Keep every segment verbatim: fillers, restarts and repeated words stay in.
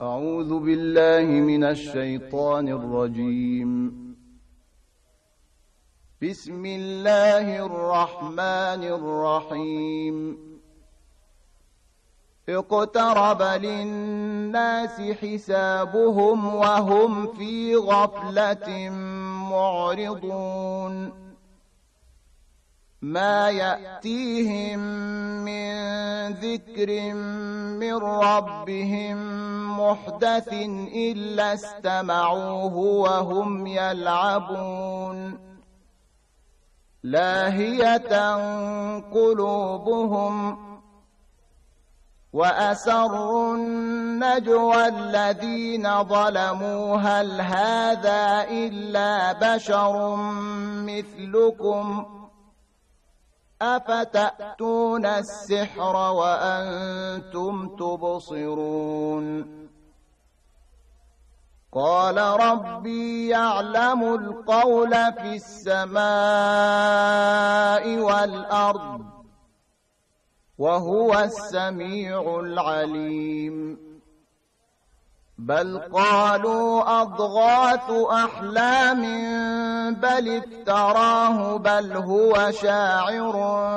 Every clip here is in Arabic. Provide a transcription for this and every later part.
أعوذ بالله من الشيطان الرجيم. بسم الله الرحمن الرحيم. اقترب للناس حسابهم وهم في غفلة معرضون. ما يأتيهم من ذكر من ربهم محدث إلا استمعوه وهم يلعبون. لاهية قلوبهم وأسروا النجوى الذين ظلموا هل هذا إلا بشر مثلكم أفتأتون السحر وأنتم تبصرون. قال ربي يعلم القول في السماء والأرض وهو السميع العليم. بل قالوا أضغاث أحلام بل افتراه بل هو شاعر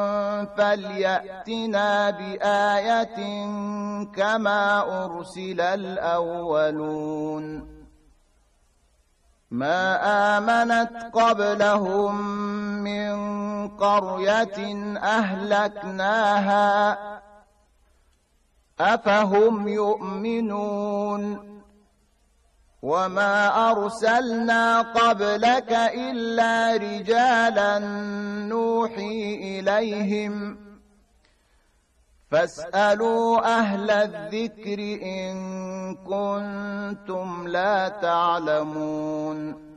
فليأتنا بآية كما أرسل الأولون. ما آمنت قبلهم من قرية أهلكناها أفهم يؤمنون. وما أرسلنا قبلك إلا رجالا نوحي إليهم فاسألوا أهل الذكر إن كنتم لا تعلمون.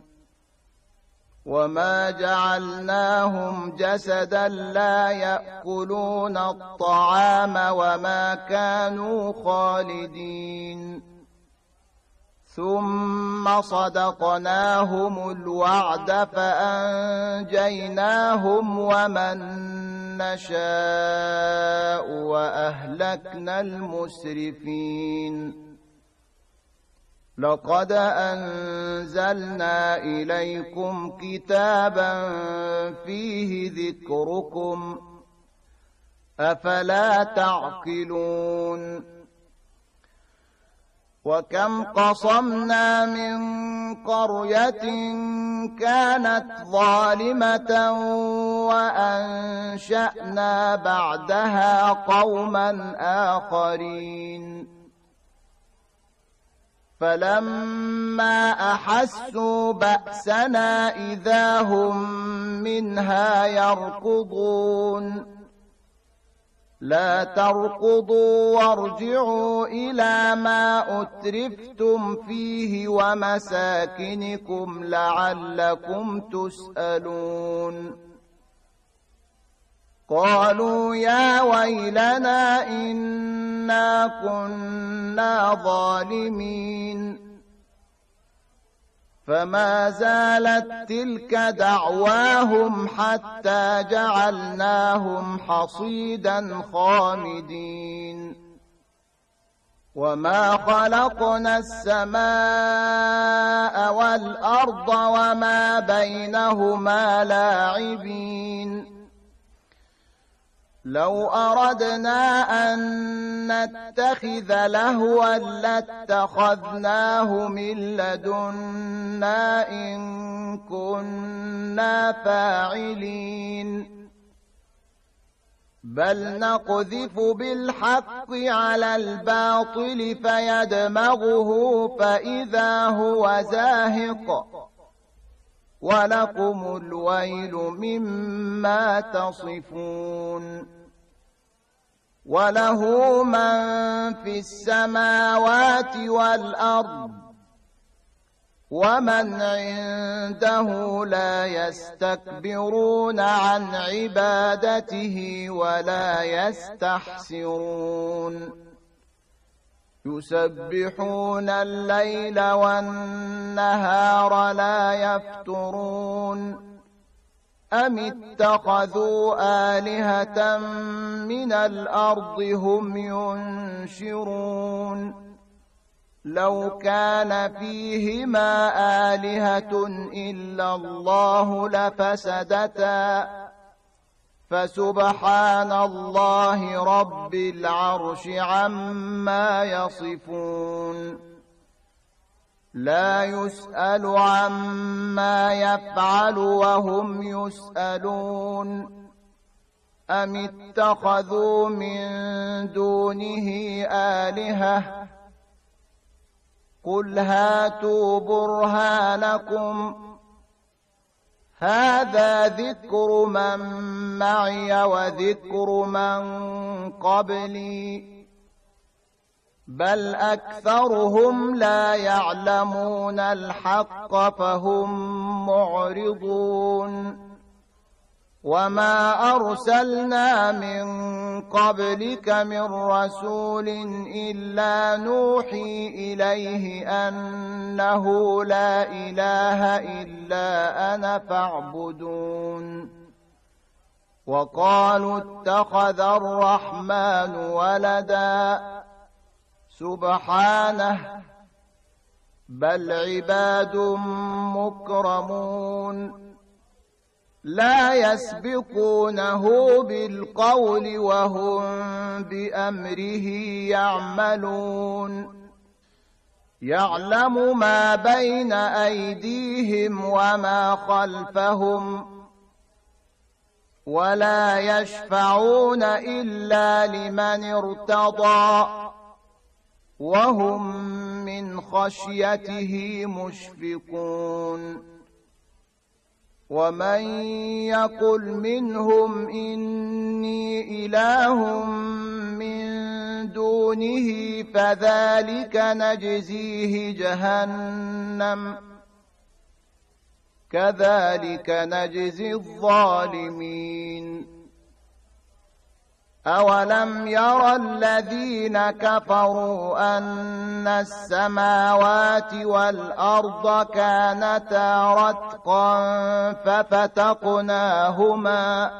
وما جعلناهم جسدا لا يأكلون الطعام وما كانوا خالدين. ثم صدقناهم الوعد فأنجيناهم ومن نشاء وأهلكنا المسرفين. لقد أنزلنا إليكم كتابا فيه ذكركم أفلا تعقلون. وكم قصمنا من قرية كانت ظالمة وأنشأنا بعدها قوما آخرين. فلما أحسوا بأسنا إذا هم منها يركضون. لا تركضوا وارجعوا إلى ما أترفتم فيه ومساكنكم لعلكم تسألون. قالوا يا ويلنا إنا كنا ظالمين. فما زالت تلك دعواهم حتى جعلناهم حصيدا خامدين. وما خلقنا السماء والأرض وما بينهما لاعبين. لو أردنا أن نتخذ لهوا لاتخذناه من لدنا إن كنا فاعلين. بل نقذف بالحق على الباطل فيدمغه فإذا هو زاهق ولكم الويل مما تصفون. وله من في السماوات والأرض ومن عنده لا يستكبرون عن عبادته ولا يستحسرون. يسبحون الليل والنهار لا يفترون. أم اتخذوا آلهة من الأرض هم ينشرون لو كان فيهما آلهة إلا الله لفسدتا فسبحان الله رب العرش عما يصفون لا يسأل عما يفعل وهم يسألون أم اتخذوا من دونه آلهة قل هاتوا برهانكم هذا ذكر من معي وذكر من قبلي بل أكثرهم لا يعلمون الحق فهم معرضون وما أرسلنا من قبلك من رسول إلا نوحي إليه أنه لا إله إلا أنا فاعبدون وقالوا اتخذ الرحمن ولدا سبحانه بل عباد مكرمون لا يسبقونه بالقول وهم بأمره يعملون يعلم ما بين أيديهم وما خلفهم ولا يشفعون إلا لمن ارتضى وهم من خشيته مشفقون ومن يقل منهم إني إله من دونه فذلك نجزيه جهنم كذلك نجزي الظالمين أولم يرى الذين كفروا أن السماوات والأرض كانتا رتقا ففتقناهما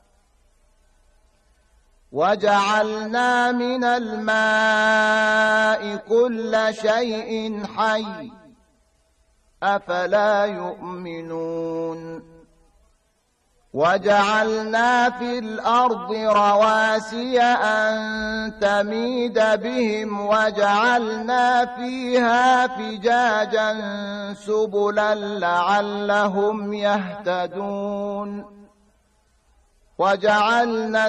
وجعلنا من الماء كل شيء حي أفلا يؤمنون وجعلنا في الأرض رواسي أن تميد بهم وجعلنا فيها فجاجا سبلا لعلهم يهتدون وجعلنا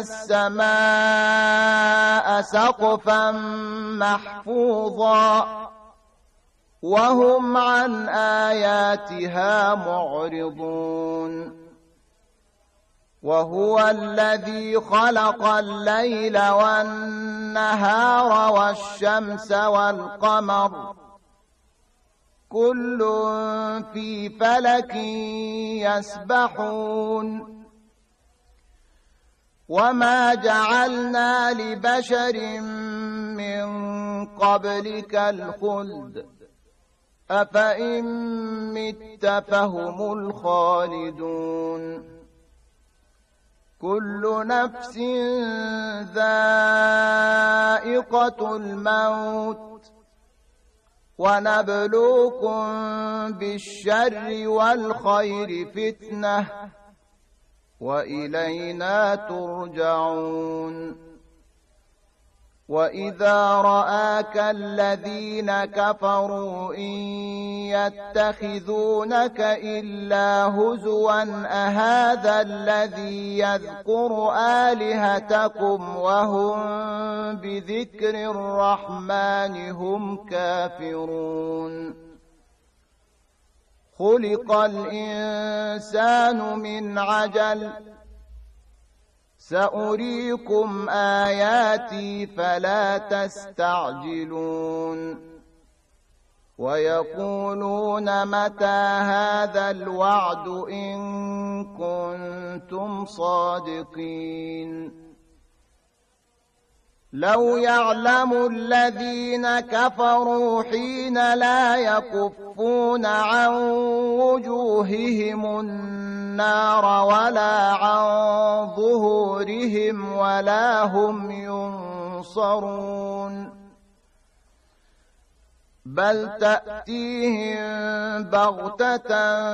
السماء سقفا محفوظا وهم عن آياتها معرضون وهو الذي خلق الليل والنهار والشمس والقمر كل في فلك يسبحون وما جعلنا لبشر من قبلك الخلد أفإن مت فهم الخالدون كل نفس ذائقة الموت ونبلوكم بالشر والخير فتنة وإلينا ترجعون وإذا رآك الذين كفروا إن يتخذونك إلا هزوا أهذا الذي يذكر آلهتكم وهم بذكر الرحمن هم كافرون خلق الإنسان من عجل سأريكم آياتي فلا تستعجلون ويقولون متى هذا الوعد إن كنتم صادقين لو يعلم الذين كفروا حين لا يكفون عن وجوههم النار ولا عن ظهورهم ولا هم ينصرون بل تأتيهم بغتة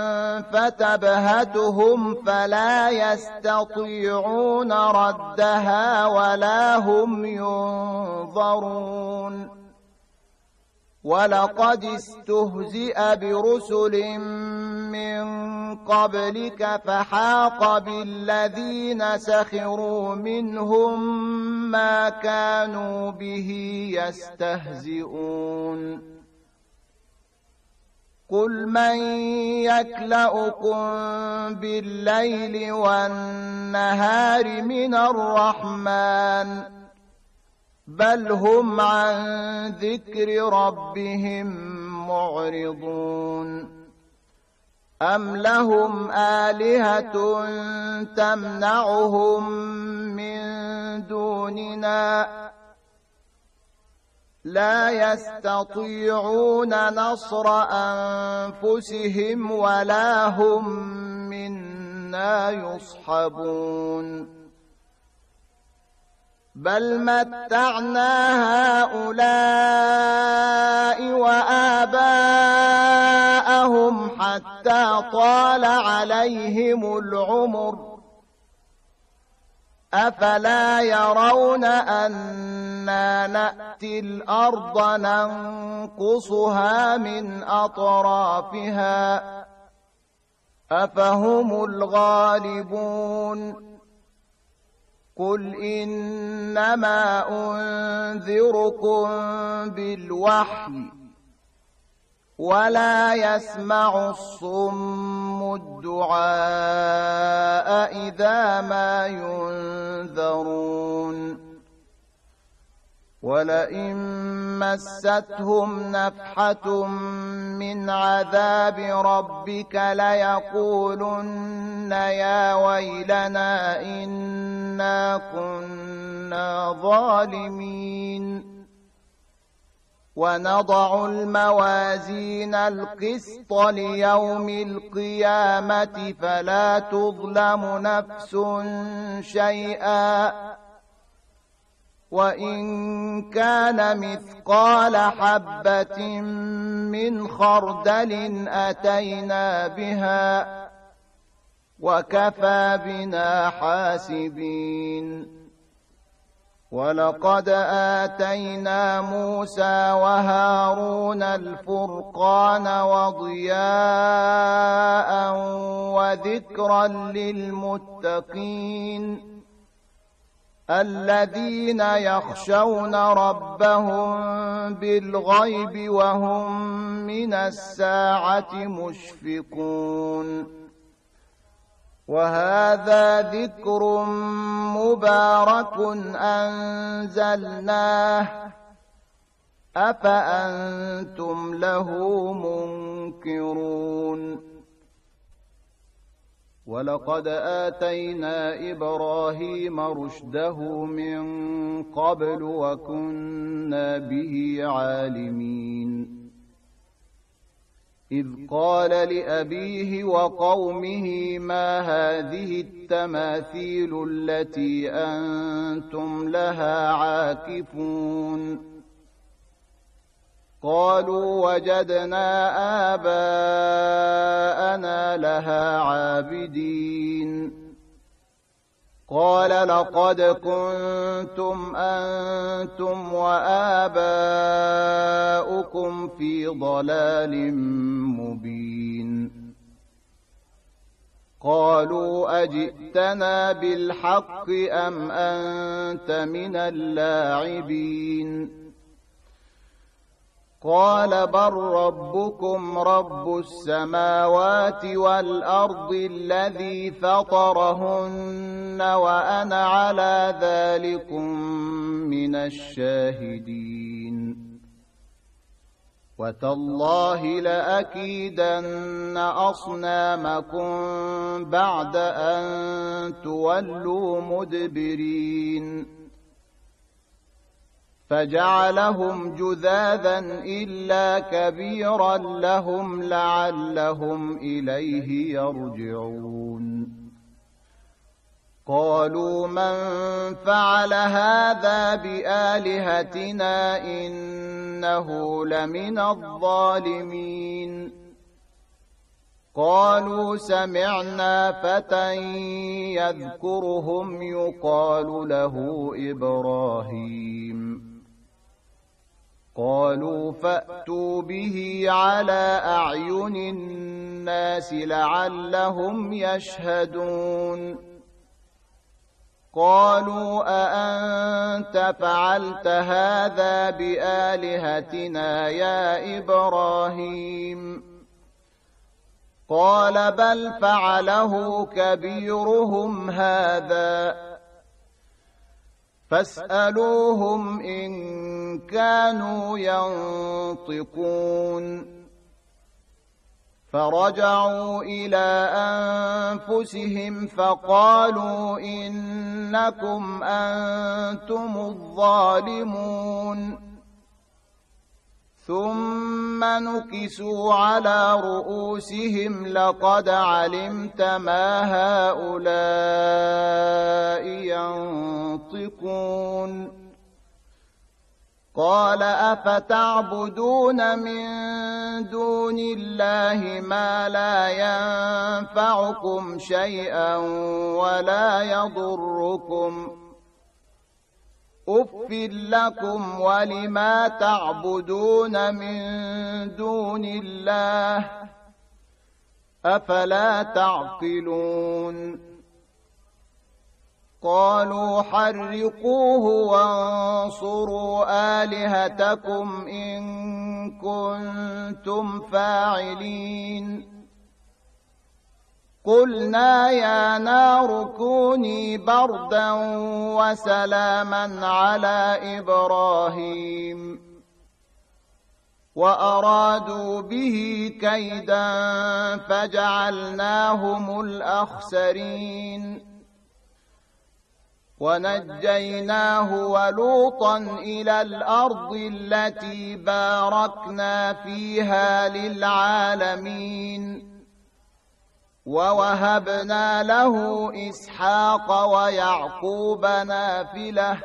فتبهتهم فلا يستطيعون ردها ولا هم ينظرون ولقد استهزئ برسل من قبلك فحاق بالذين سخروا منهم ما كانوا به يستهزئون قل من يكلؤكم بالليل والنهار من الرحمن بل هم عن ذكر ربهم معرضون أم لهم آلهة تمنعهم من دوننا لا يستطيعون نصر أنفسهم ولا هم منا يصحبون بل متعنا هؤلاء وآباءهم حتى طال عليهم العمر أفلا يرون أنا نأتي الأرض ننقصها من أطرافها أفهم الغالبون قل إنما أنذركم بالوحي ولا يسمع الصم الدعاء إذا ما ينذرون ولئن مستهم نفحة من عذاب ربك ليقولن يا ويلنا إنا كنا ظالمين ونضع الموازين القسط ليوم القيامة فلا تظلم نفس شيئا وإن كان مثقال حبة من خردل أتينا بها وكفى بنا حاسبين ولقد آتينا موسى وهارون الفرقان وضياء وذكرا للمتقين الذين يخشون ربهم بالغيب وهم من الساعة مشفقون وهذا ذكر مبارك أنزلناه أفأنتم له منكرون ولقد آتينا إبراهيم رشده من قبل وكنا به عالمين إذ قال لأبيه وقومه ما هذه التماثيل التي أنتم لها عاكفون قالوا وجدنا آباءنا لها عابدين قال لقد كنتم أنتم وآباؤكم في ضلال مبين قالوا أجئتنا بالحق أم أنت من اللاعبين قال بل ربكم رب السماوات والأرض الذي فطرهن وأنا على ذلكم من الشاهدين وتالله لأكيدن أصنامكم بعد أن تولوا مدبرين فجعلهم جذاذا إلا كبيرا لهم لعلهم إليه يرجعون قالوا من فعل هذا بآلهتنا إن إنه لمن الظالمين قالوا سمعنا فتى يذكرهم يقال له إبراهيم قالوا فأتوا به على أعين الناس لعلهم يشهدون قالوا أأنت فعلت هذا بآلهتنا يا إبراهيم قال بل فعله كبيرهم هذا فاسألوهم إن كانوا ينطقون فرجعوا إلى أنفسهم فقالوا إنكم أنتم الظالمون ثم نكسوا على رؤوسهم لقد علمت ما هؤلاء ينطقون قال أفتعبدون من دون الله ما لا ينفعكم شيئا ولا يضركم أف لكم ولما تعبدون من دون الله أفلا تعقلون قالوا حرقوه وانصروا آلهتكم إن كنتم فاعلين قلنا يا نار كوني بردا وسلاما على إبراهيم وأرادوا به كيدا فجعلناهم الأخسرين ونجيناه ولوطا إلى الأرض التي باركنا فيها للعالمين ووهبنا له إسحاق ويعقوب نافلة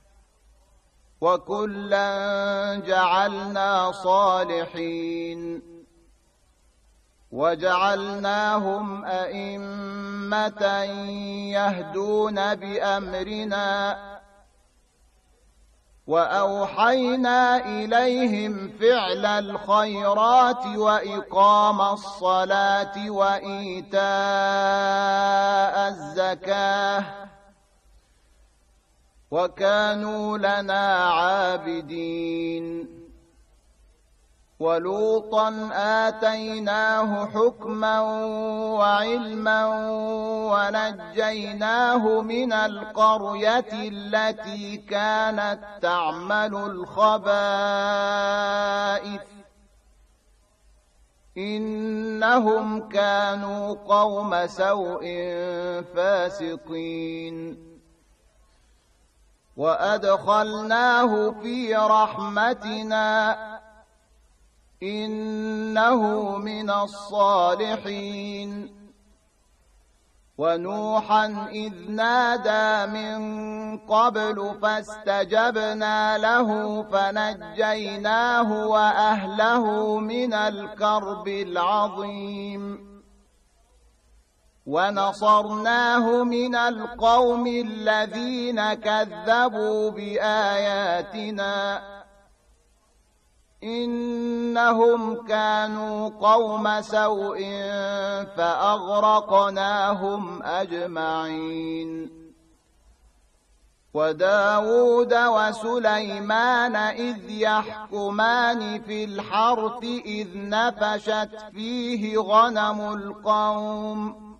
وكلا جعلنا صالحين وجعلناهم أئمة يهدون بأمرنا وأوحينا إليهم فعل الخيرات وإقام الصلاة وإيتاء الزكاة وكانوا لنا عابدين ولوطا آتيناه حكما وعلما ونجيناه من القرية التي كانت تعمل الخبائث إنهم كانوا قوم سوء فاسقين وأدخلناه في رحمتنا إنه من الصالحين ونوحا إذ نادى من قبل فاستجبنا له فنجيناه وأهله من الكرب العظيم ونصرناه من القوم الذين كذبوا بآياتنا إنهم كانوا قوم سوء فأغرقناهم أجمعين وداود وسليمان إذ يحكمان في الحرث إذ نفشت فيه غنم القوم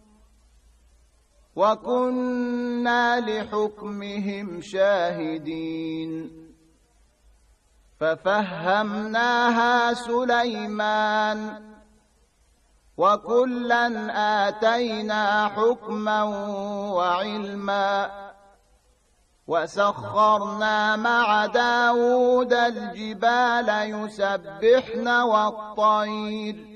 وكنا لحكمهم شاهدين ففهمناها سليمان وكلا آتينا حكما وعلما وسخرنا مع داود الجبال يسبحن والطير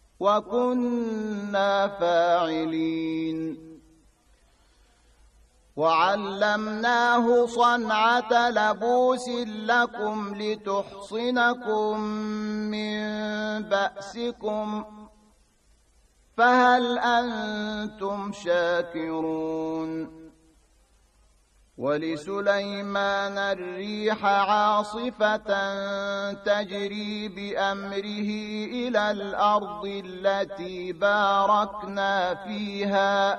وكنا فاعلين وعلمناه صنعة لبوس لكم لتحصنكم من بأسكم فهل أنتم شاكرون ولسليمان الريح عاصفة تجري بأمره إلى الأرض التي باركنا فيها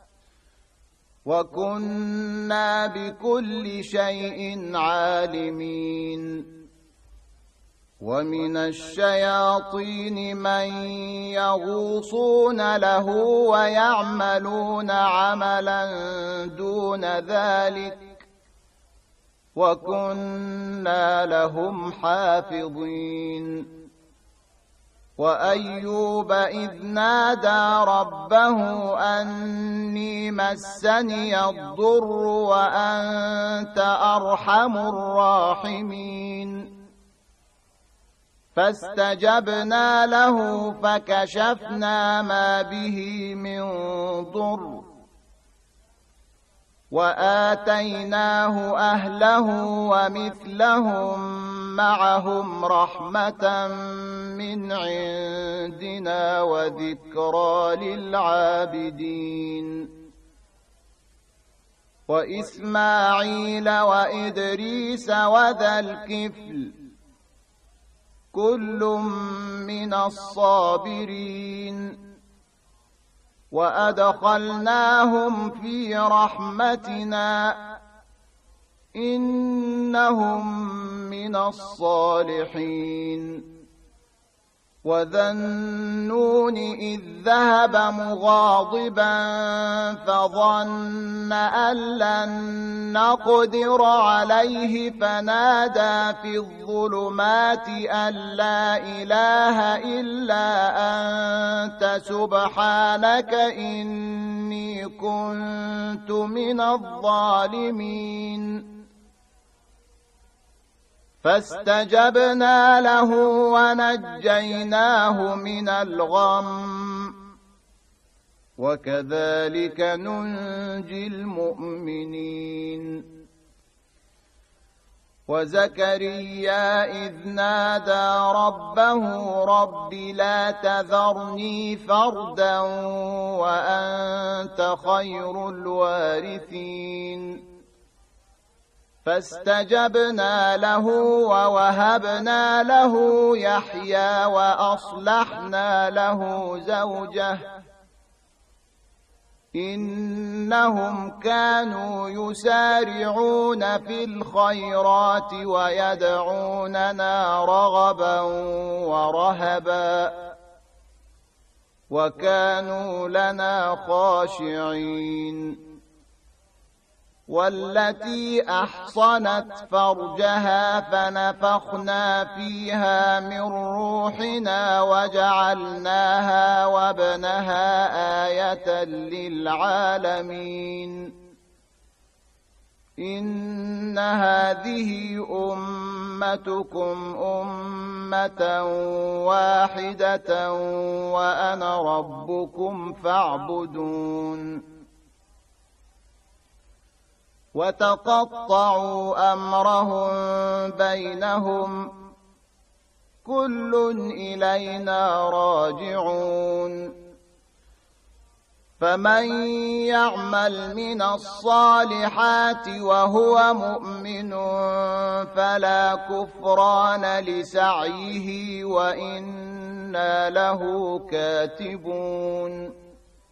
وكنا بكل شيء عالمين ومن الشياطين من يغوصون له ويعملون عملا دون ذلك وكنا لهم حافظين وأيوب إذ نادى ربه أني مسني الضر وأنت أرحم الراحمين فاستجبنا له فكشفنا ما به من ضر وآتيناه أهله ومثلهم معهم رحمة من عندنا وذكرى للعابدين وإسماعيل وإدريس وذا الكفل كل من الصابرين وأدخلناهم في رحمتنا إنهم من الصالحين وذا النون إذ ذهب مغاضبا فظن أن لن نقدر عليه فنادى في الظلمات أن لا إله إلا أنت سبحانك إني كنت من الظالمين فاستجبنا له ونجيناه من الغم وكذلك ننجي المؤمنين وزكريا إذ نادى ربه رب لا تذرني فردا وأنت خير الوارثين فاستجبنا له ووهبنا له يحيى وأصلحنا له زوجه إنهم كانوا يسارعون في الخيرات ويدعوننا رغبا ورهبا وكانوا لنا خاشعين والتي أحصنت فرجها فنفخنا فيها من روحنا وجعلناها وابنها آية للعالمين إن هذه أمتكم أمة واحدة وأنا ربكم فاعبدون وتقطعوا أمرهم بينهم كل إلينا راجعون فمن يعمل من الصالحات وهو مؤمن فلا كفران لسعيه وإنا له كاتبون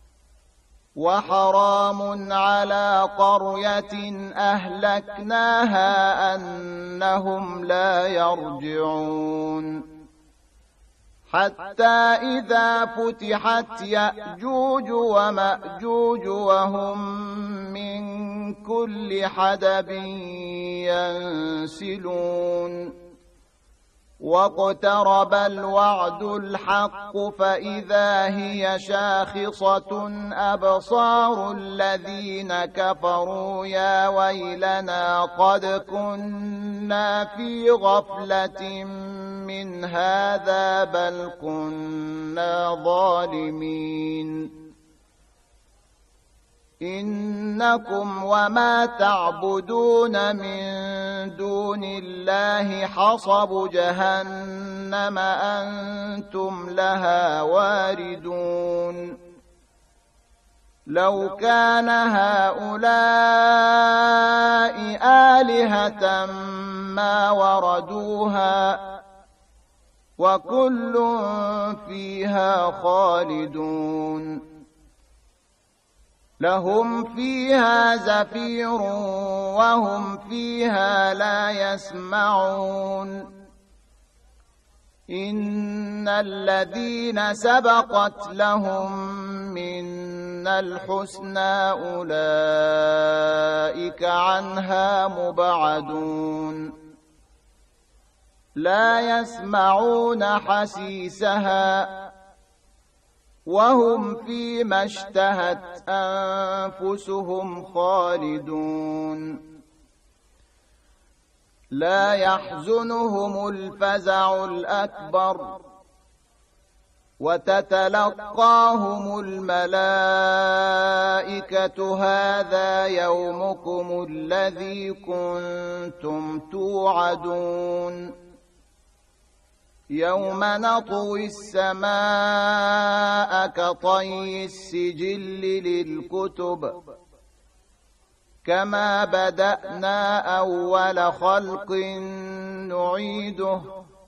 وحرام على قرية أهلكناها أنهم لا يرجعون حتى إذا فتحت يأجوج ومأجوج وهم من كل حدب ينسلون واقترب الوعد الحق فإذا هي شاخصة أبصار الذين كفروا يا ويلنا قد كنا في غفلة من هذا بل كنا ظالمين إنكم وما تعبدون من دون الله حصب جهنم أنتم لها واردون لو كان هؤلاء آلهة ما وردوها وكل فيها خالدون لهم فيها زفير وهم فيها لا يسمعون إن الذين سبقت لهم منا الحسنى أولئك عنها مبعدون لا يسمعون حسيسها وهم فيما اشتهت أنفسهم خالدون لا يحزنهم الفزع الأكبر وتتلقاهم الملائكة هذا يومكم الذي كنتم توعدون يوم نطوي السماء كطي السجل للكتب كما بدأنا أول خلق نعيده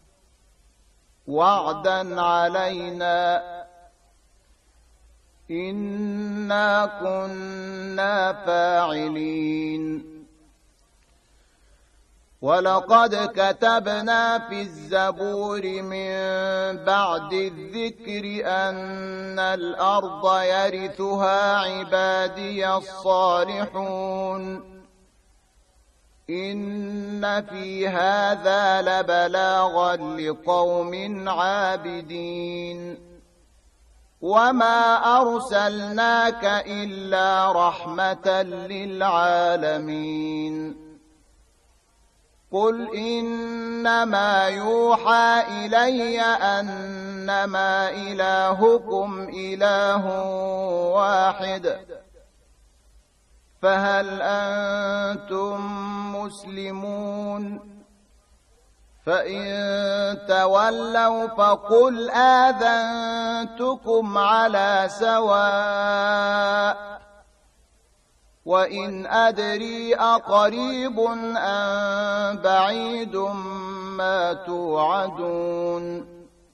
وعدا علينا إنا كنا فاعلين ولقد كتبنا في الزبور من بعد الذكر أن الأرض يرثها عبادي الصالحون إن في هذا لبلاغا لقوم عابدين وما أرسلناك إلا رحمة للعالمين قل إنما يوحى إلي أنما إلهكم إله واحد فهل أنتم مسلمون فإن تولوا فقل آذنتكم على سواء وإن أدري أقريب أم بعيد ما توعدون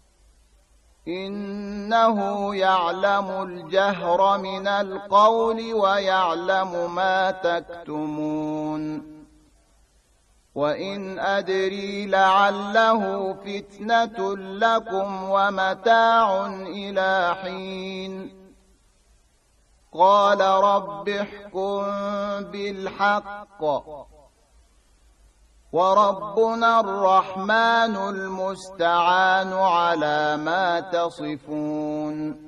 إنه يعلم الجهر من القول ويعلم ما تكتمون وإن أدري لعله فتنة لكم ومتاع إلى حين قال رب احكم بالحق وربنا الرحمن المستعان على ما تصفون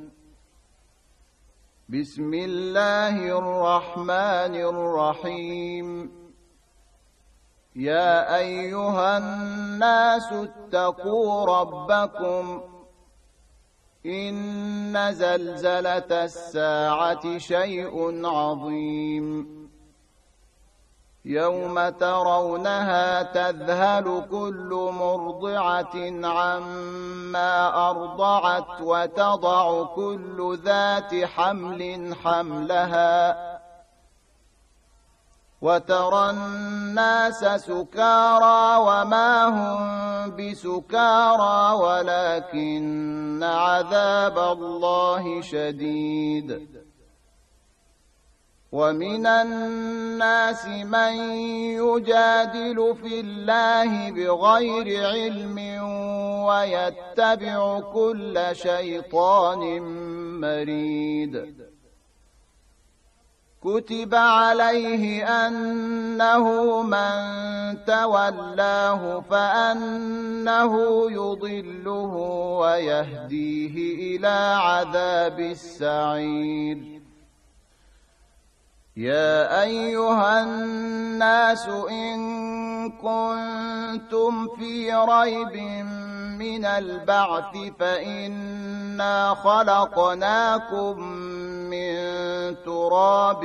بسم الله الرحمن الرحيم يا أيها الناس اتقوا ربكم إن زلزلة الساعة شيء عظيم يوم ترونها تذهل كل مرضعة عما أرضعت وتضع كل ذات حمل حملها وترى الناس سكارى وما هم بسكارى ولكن عذاب الله شديد ومن الناس من يجادل في الله بغير علم ويتبع كل شيطان مريد كتب عليه أنه من تولاه فأنه يضله ويهديه إلى عذاب السعير يا أيها الناس إن كنتم في ريب من البعث فإنا خلقناكم من تراب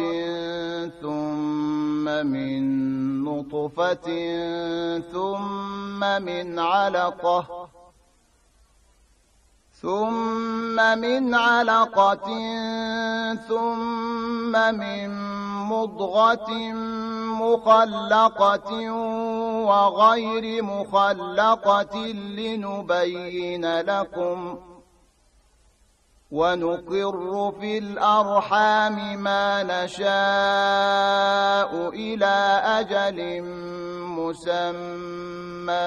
ثم من نطفة ثم من علقة ثم من علقة ثم من مضغة مخلقة وغير مخلقة لنبين لكم ونقر في الأرحام ما نشاء إلى أجل مسمى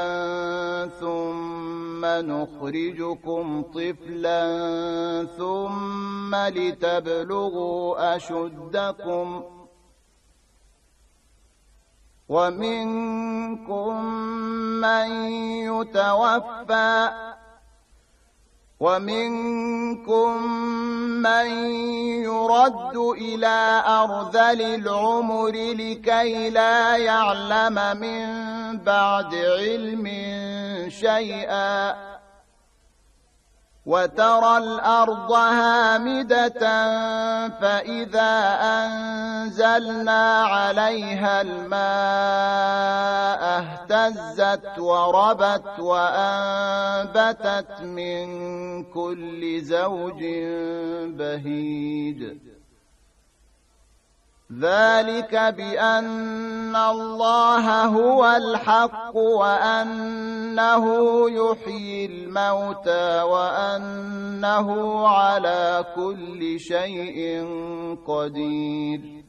ثم نخرجكم طفلا ثم لتبلغوا أشدكم ومنكم من يتوفى ومنكم من يرد إلى أرذل العمر لكي لا يعلم من بعد علم شيئا وترى الأرض هامدة فإذا أنزلنا عليها الماء اهتزت وربت وأنبتت من كل زوج بهيج ذلك بأن الله هو الحق وأنه يحيي الموتى وأنه على كل شيء قدير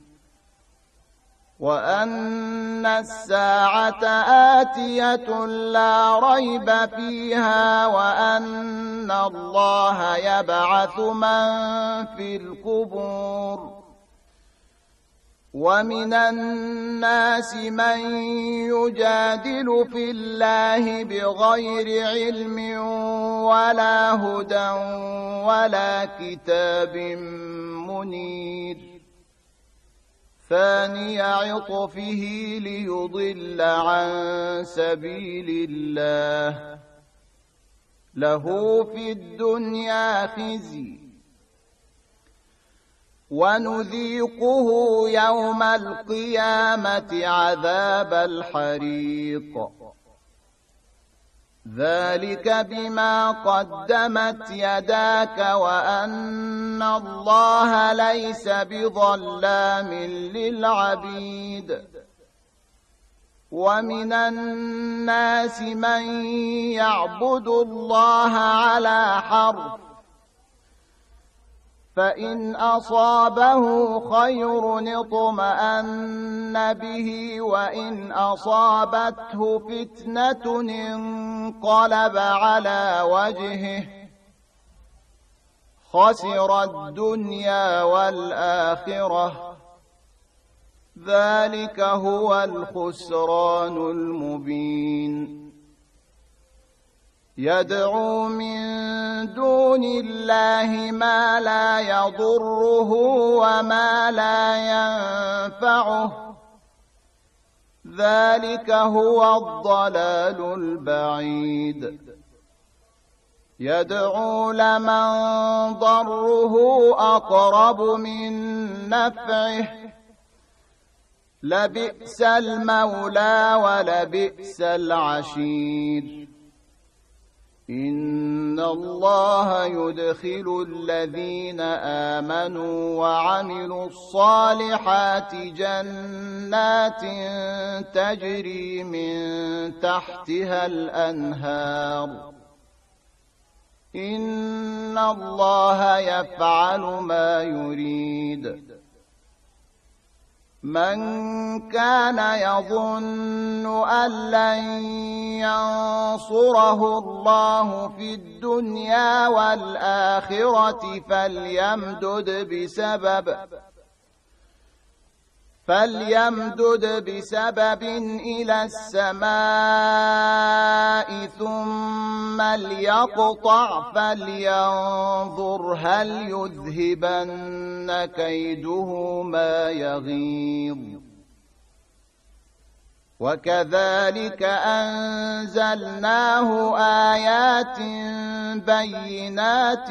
وأن الساعة آتية لا ريب فيها وأن الله يبعث من في القبور ومن الناس من يجادل في الله بغير علم ولا هدى ولا كتاب منير ثاني عطفه ليضل عن سبيل الله له في الدنيا خزي ونذيقه يوم القيامة عذاب الحريق ذلك بما قدمت يداك وأن الله ليس بظلام للعبيد ومن الناس من يعبد الله على حرف فإن أصابه خير اطمأن به وإن أصابته فتنة انقلب على وجهه خسر الدنيا والآخرة ذلك هو الخسران المبين يدعو من دون الله ما لا يضره وما لا ينفعه ذلك هو الضلال البعيد يدعو لمن ضره أقرب من نفعه لبئس المولى ولبئس العشير إن الله يدخل الذين آمنوا وعملوا الصالحات جنات تجري من تحتها الأنهار إن الله يفعل ما يريد من كان يظن أن لن ينصره الله في الدنيا والآخرة فليمدد بسبب فليمدد بسبب إلى السماء ثم ليقطع فلينظر هل يذهبن كيده ما يغيظ وكذلك أنزلناه آيات بينات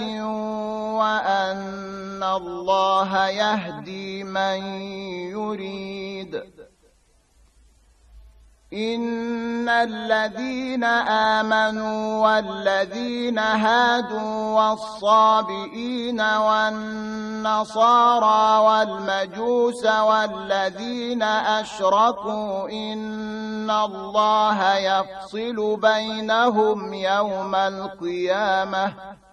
وأن الله يهدي من يريد. إن الذين آمنوا والذين هادوا والصابئين والنصارى والمجوس والذين أشركوا إن الله يفصل بينهم يوم القيامة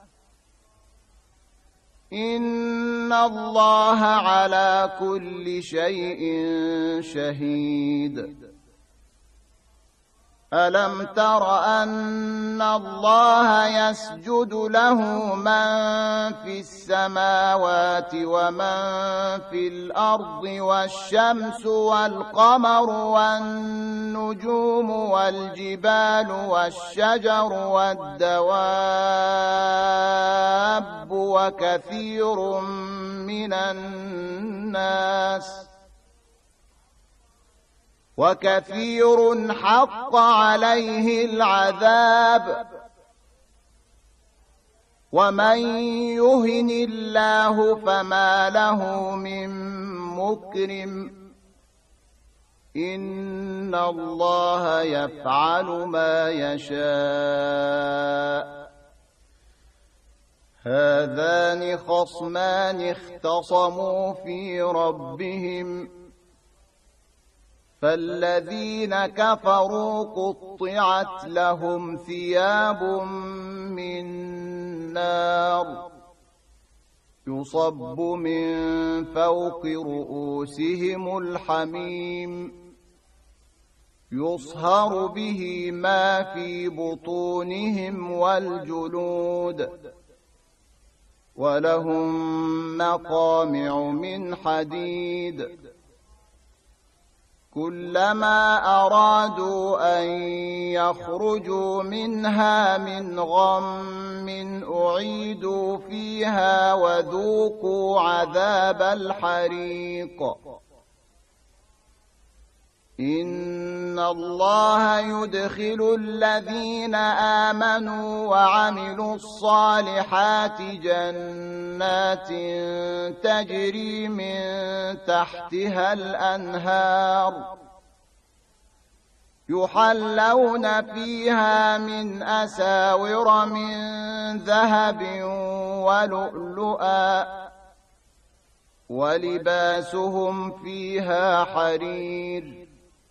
إن الله على كل شيء شهيد. ألم تر أن الله يسجد له من في السماوات ومن في الأرض والشمس والقمر والنجوم والجبال والشجر والدواب وكثير من الناس وكثير حق عليه العذاب ومن يهن الله فما له من مكرم إن الله يفعل ما يشاء. هذان خصمان اختصموا في ربهم فالذين كفروا قطعت لهم ثياب من نار يصب من فوق رؤوسهم الحميم يصهر به ما في بطونهم والجلود ولهم مقامع من حديد كلما أرادوا أن يخرجوا منها من غم أعيدوا فيها وذوقوا عذاب الحريق. إن الله يدخل الذين آمنوا وعملوا الصالحات جنات تجري من تحتها الأنهار يحلون فيها من أساور من ذهب ولؤلؤا ولباسهم فيها حرير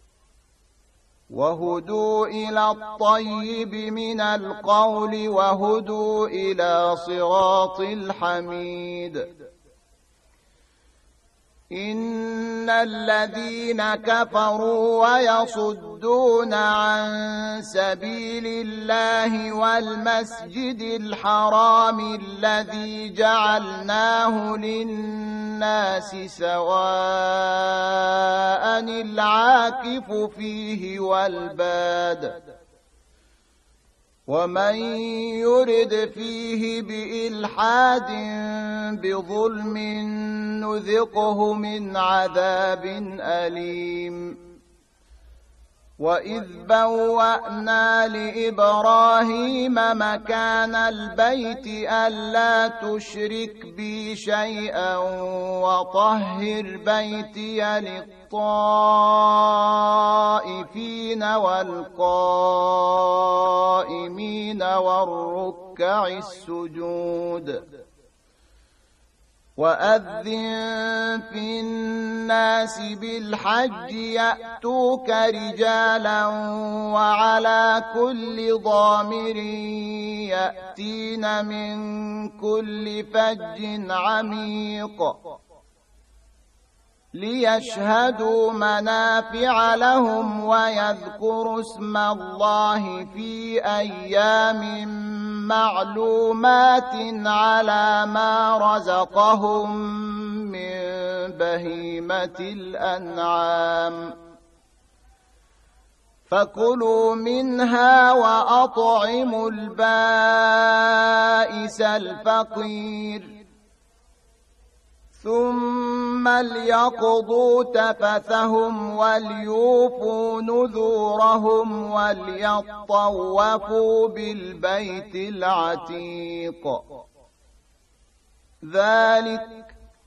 وهدوا إلى الطيب من القول وهدوا إلى صراط الحميد. إن الذين كفروا ويصدون عن سبيل الله والمسجد الحرام الذي جعلناه للناس سواء العاكف فيه والباد ومن يرد فيه بإلحاد بظلم نذقه من عذاب أليم. وإذ بوأنا لإبراهيم مكان البيت ألا تشرك بي شيئا وطهر بيتي للطائفين والقائمين والركع السجود. وأذن في الناس بالحج يأتوك رجالا وعلى كل ضامر يأتين من كل فج عميق ليشهدوا منافع لهم ويذكروا اسم الله في أيام معلومات على ما رزقهم من بهيمة الأنعام فكلوا منها وأطعموا البائس الفقير ثم ليقضوا تفثهم وليوفوا نذورهم وليطوفوا بالبيت العتيق ذلك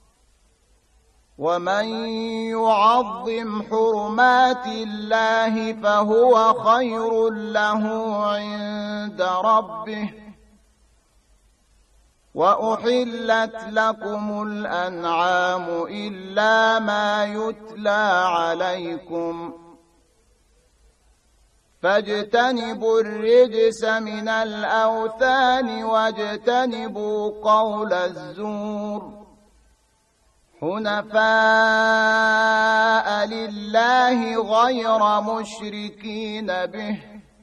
ومن يعظم حرمات الله فهو خير له عند ربه وأحلت لكم الأنعام إلا ما يتلى عليكم فاجتنبوا الرجس من الأوثان واجتنبوا قول الزور حنفاء لله غير مشركين به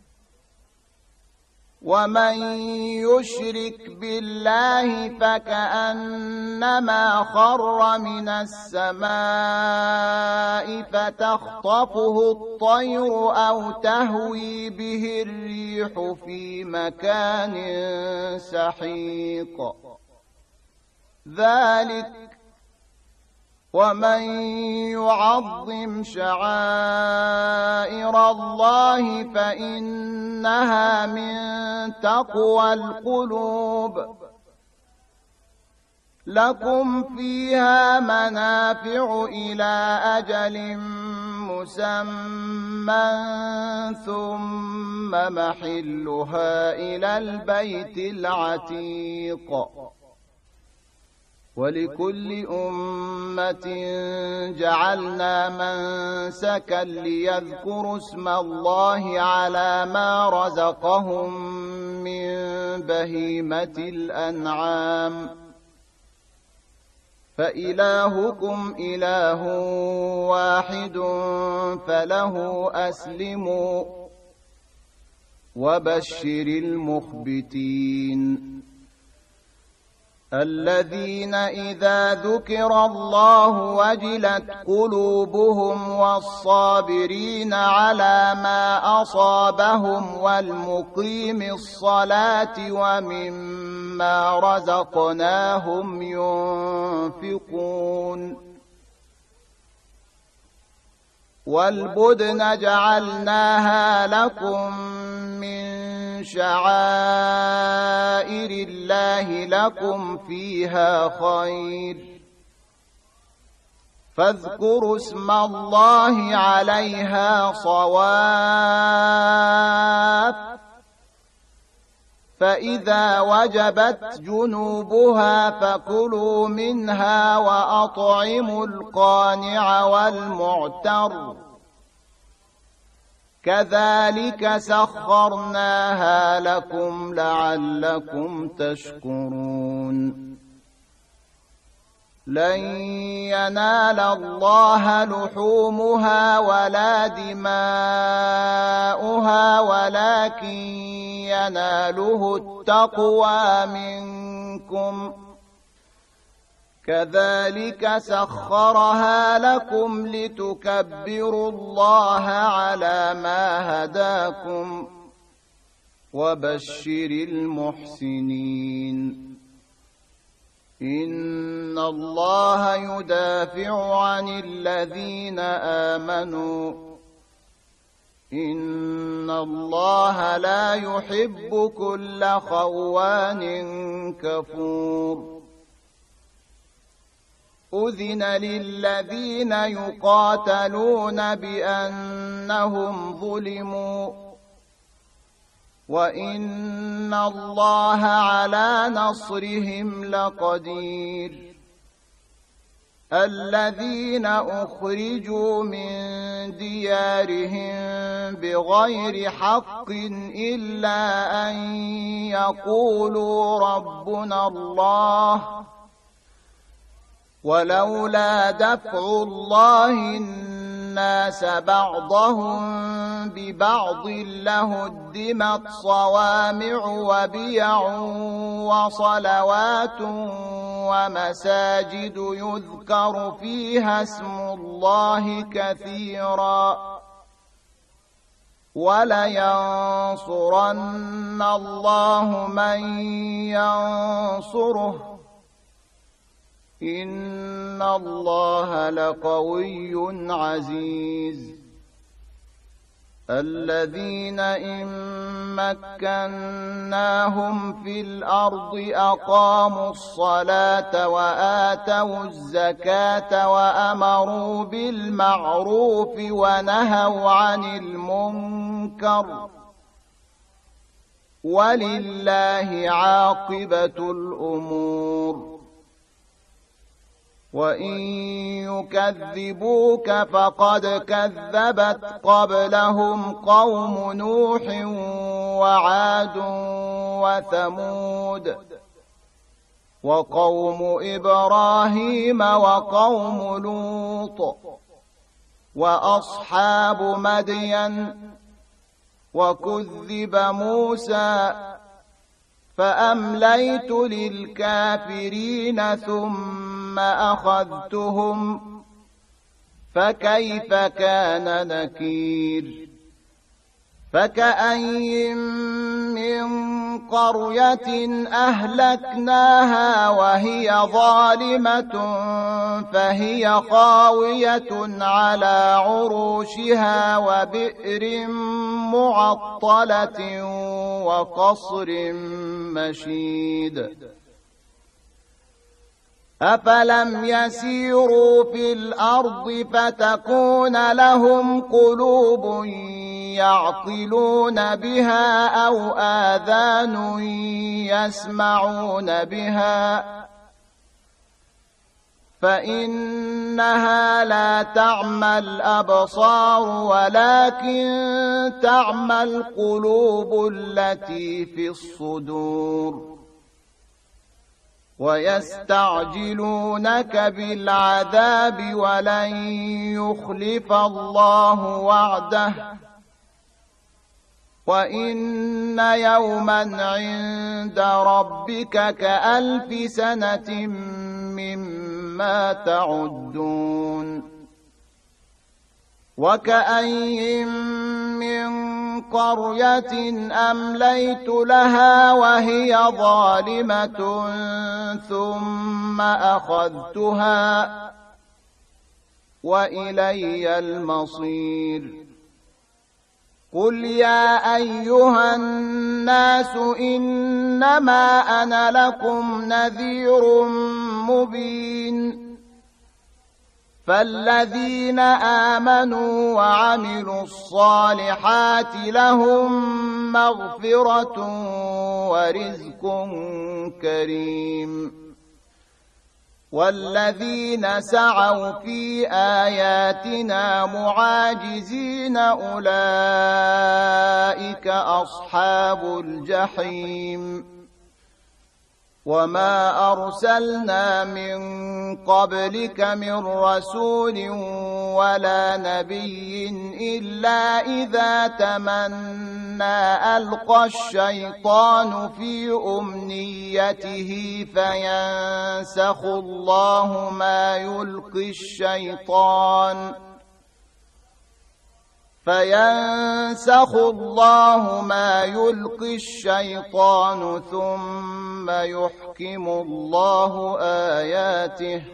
ومن يشرك بالله فكأنما خر من السماء فتخطفه الطير أو تهوي به الريح في مكان سحيق ذلك ومن يعظم شعائر الله فإنها من تقوى القلوب لكم فيها منافع إلى أجل مسمى ثم محلها إلى البيت العتيق ولكل أمة جعلنا منسكا ليذكروا اسم الله على ما رزقهم من بهيمة الأنعام فإلهكم إله واحد فله أسلموا وبشر المخبتين الذين إذا ذكر الله وجلت قلوبهم والصابرين على ما أصابهم والمقيم الصلاة ومما رزقناهم ينفقون والبدن جعلناها لكم من شعائر الله لكم فيها خير فاذكروا اسم الله عليها صواف فإذا وجبت جنوبها فكلوا منها وأطعموا القانع والمعتر كذلك سخرناها لكم لعلكم تشكرون لن ينال الله لحومها ولا دماؤها ولكن يناله التقوى منكم كذلك سخرها لكم لتكبروا الله على ما هداكم وبشر المحسنين إن الله يدافع عن الذين آمنوا إن الله لا يحب كل خوان كفور أذن للذين يقاتلون بأنهم ظلموا وإن الله على نصرهم لقدير الذين أخرجوا من ديارهم بغير حق إلا أن يقولوا ربنا الله ولولا دفع الله الناس بعضهم ببعض لهدمت صوامع وبيع وصلوات ومساجد يذكر فيها اسم الله كثيرا ولينصرن الله من ينصره إن الله لقوي عزيز الذين إن مكناهم في الأرض أقاموا الصلاة وآتوا الزكاة وأمروا بالمعروف ونهوا عن المنكر ولله عاقبة الأمور وإن يكذبوك فقد كذبت قبلهم قوم نوح وعاد وثمود وقوم إبراهيم وقوم لوط وأصحاب مدين وكذب موسى فأمليت للكافرين ثم أخذتهم فكيف كان نكير فكأين من قرية أهلكناها وهي ظالمة فهي خاوية على عروشها وبئر معطلة وقصر مشيد أفلم يسيروا في الأرض فتكون لهم قلوب يعقلون بها أو آذان يسمعون بها فإنها لا تعمى الأبصار ولكن تعمى القلوب التي في الصدور ويستعجلونك بالعذاب ولن يخلف الله وعده وإن يوما عند ربك كألف سنة مما تعدون وكأين من قرية أمليت لها وهي ظالمة ثم أخذتها وإلي المصير قل يا أيها الناس إنما أنا لكم نذير مبين فالذين آمنوا وعملوا الصالحات لهم مغفرة ورزق كريم والذين سعوا في آياتنا معاجزين أولئك أصحاب الجحيم وما أرسلنا من قبلك من رسول ولا نبي إلا إذا تمنى ألقى الشيطان في أمنيته فينسخ الله ما يلقي الشيطان فينسخ الله ما يلقي الشيطان ثم يحكم الله آياته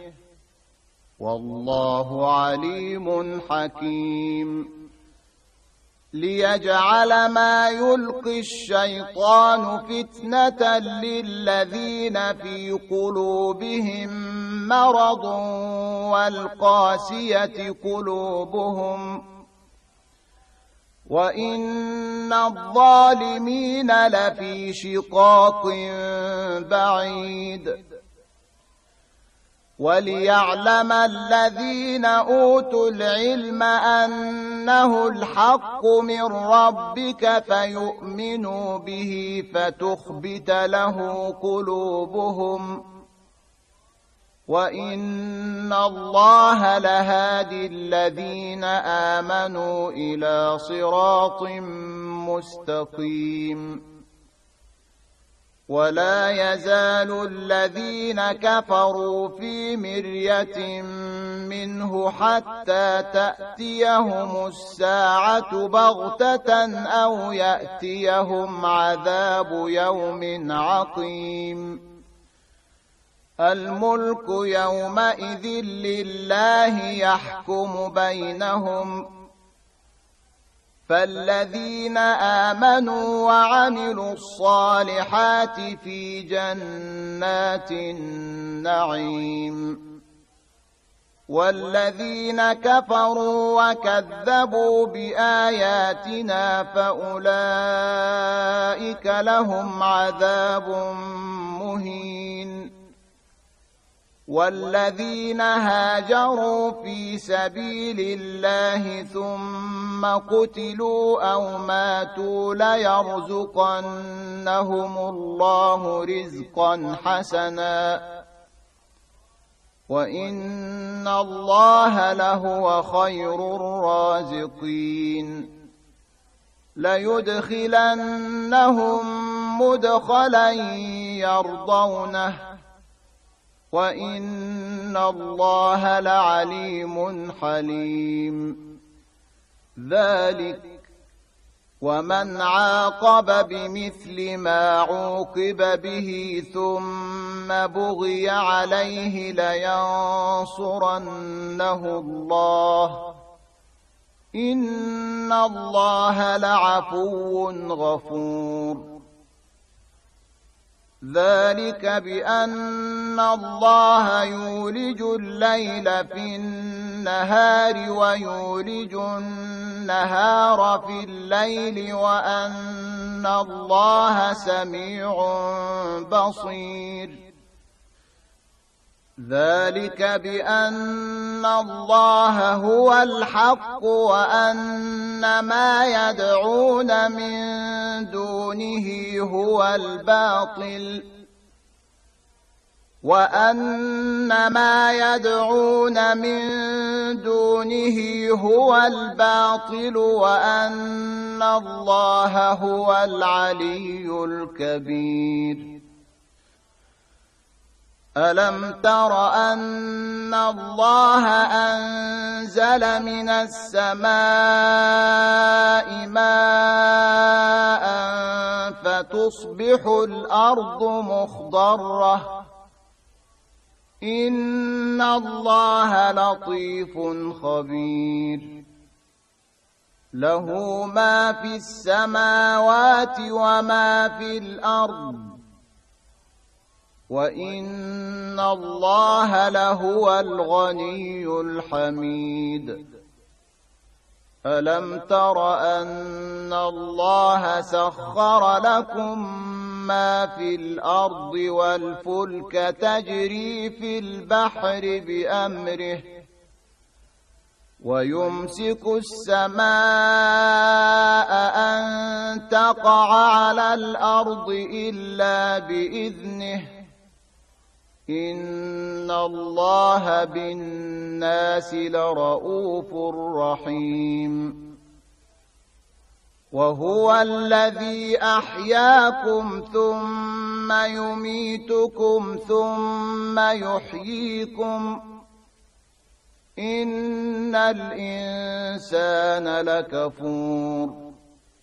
والله عليم حكيم ليجعل ما يلقي الشيطان فتنة للذين في قلوبهم مرض والقاسية قلوبهم وإن الظالمين لفي شقاق بعيد وليعلم الذين أوتوا العلم أنه الحق من ربك فيؤمنوا به فتخبت له قلوبهم وإن الله لهادي الذين آمنوا إلى صراط مستقيم ولا يزال الذين كفروا في مرية منه حتى تأتيهم الساعة بغتة أو يأتيهم عذاب يوم عقيم الملك يومئذ لله يحكم بينهم فالذين آمنوا وعملوا الصالحات في جنات النعيم والذين كفروا وكذبوا بآياتنا فأولئك لهم عذاب مهين والذين هاجروا في سبيل الله ثم قتلوا أو ماتوا ليرزقنهم الله رزقا حسنا وإن الله لهو خير الرازقين ليدخلنهم مدخلا يرضونه وإن الله لعليم حليم ذلك ومن عاقب بمثل ما عوقب به ثم بغي عليه لينصرنه الله إن الله لعفو غفور ذلك بأن الله يولج الليل في النهار ويولج النهار في الليل وأن الله سميع بصير ذلك بأن الله هو الحق وأن ما يدعون من دونه هو الباطل وأن ما يدعون من دونه هو الباطل وأن الله هو العلي الكبير ألم تر أن الله أنزل من السماء ماء فتصبح الأرض مخضرة إن الله لطيف خبير له ما في السماوات وما في الأرض وإن الله لهو الغني الحميد ألم تر أن الله سخر لكم ما في الأرض والفلك تجري في البحر بأمره ويمسك السماء أن تقع على الأرض إلا بإذنه إن الله بالناس لرؤوف رحيم وهو الذي أحياكم ثم يميتكم ثم يحييكم إن الإنسان لكفور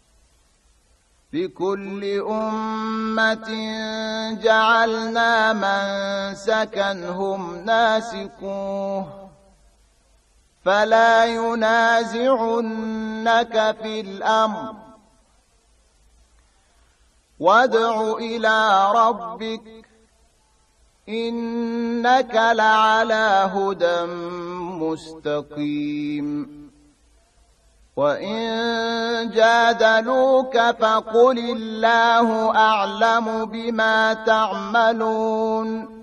لكل أمة جعلنا منسكا هم ناسكوه فلا ينازعنك في الأمر وادع إلى ربك إنك لعلى هدى مستقيم وإن جادلوك فقل الله أعلم بما تعملون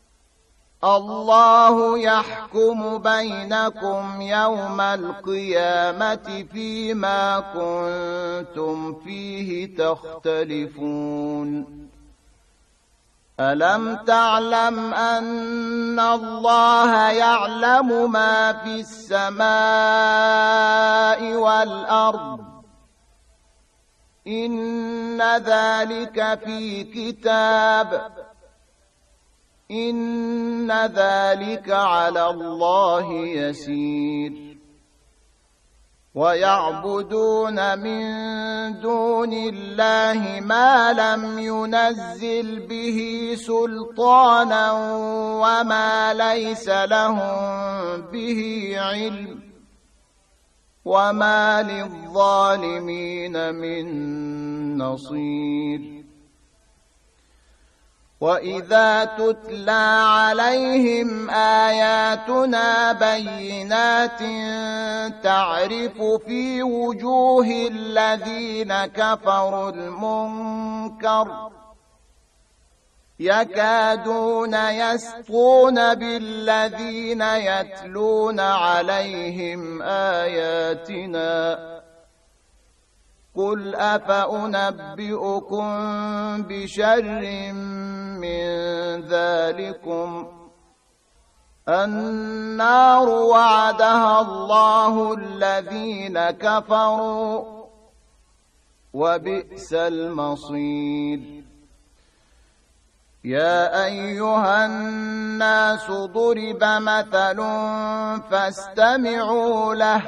الله يحكم بينكم يوم القيامة فيما كنتم فيه تختلفون ألم تعلم أن الله يعلم ما في السماء والأرض إن ذلك في كتاب إن ذلك على الله يسير ويعبدون من دون الله ما لم ينزل به سلطانا وما ليس لهم به علم وما للظالمين من نصير وإذا تتلى عليهم آياتنا بينات تعرف في وجوه الذين كفروا المنكر يكادون يسطون بالذين يتلون عليهم آياتنا قل أفأنبئكم بشر من ذلكم النار وعدها الله الذين كفروا وبئس المصير يا أيها الناس ضرب مثل فاستمعوا له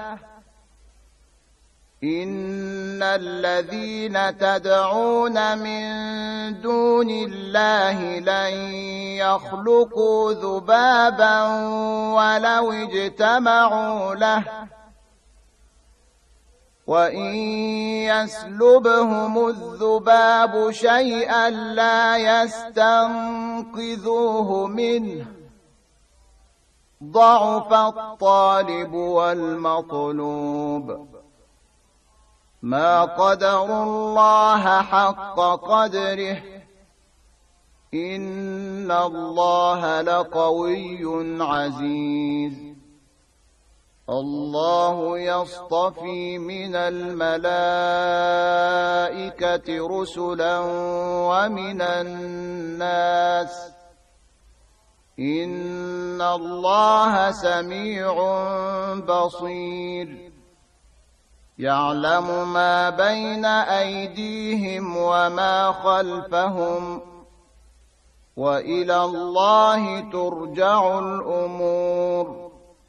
إن الذين تدعون من دون الله لن يخلقوا ذبابا ولو اجتمعوا له وإن يسلبهم الذباب شيئا لا يستنقذوه منه ضعف الطالب والمطلوب ما قدروا الله حق قدره إن الله لقوي عزيز الله يصطفي من الملائكة رسلا ومن الناس إن الله سميع بصير يعلم ما بين أيديهم وما خلفهم وإلى الله ترجع الأمور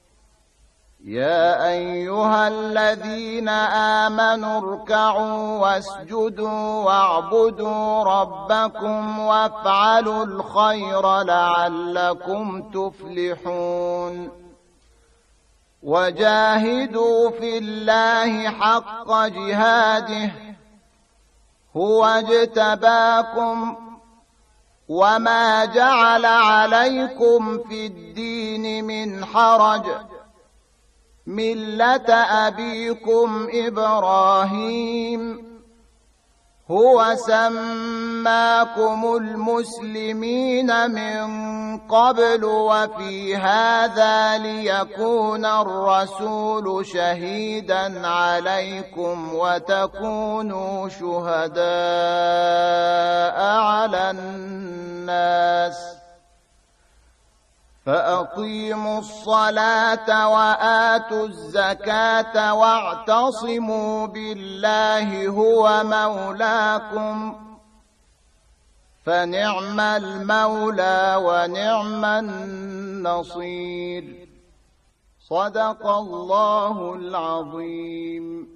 يا أيها الذين آمنوا اركعوا واسجدوا واعبدوا ربكم وافعلوا الخير لعلكم تفلحون وجاهدوا في الله حق جهاده هو اجتباكم وما جعل عليكم في الدين من حرج ملة أبيكم إبراهيم هو سماكم المسلمين من قبل وفي هذا ليكون الرسول شهيدا عليكم وتكونوا شهداء على الناس فأقيموا الصلاة وآتوا الزكاة واعتصموا بالله هو مولاكم فنعم المولى ونعم النصير صدق الله العظيم.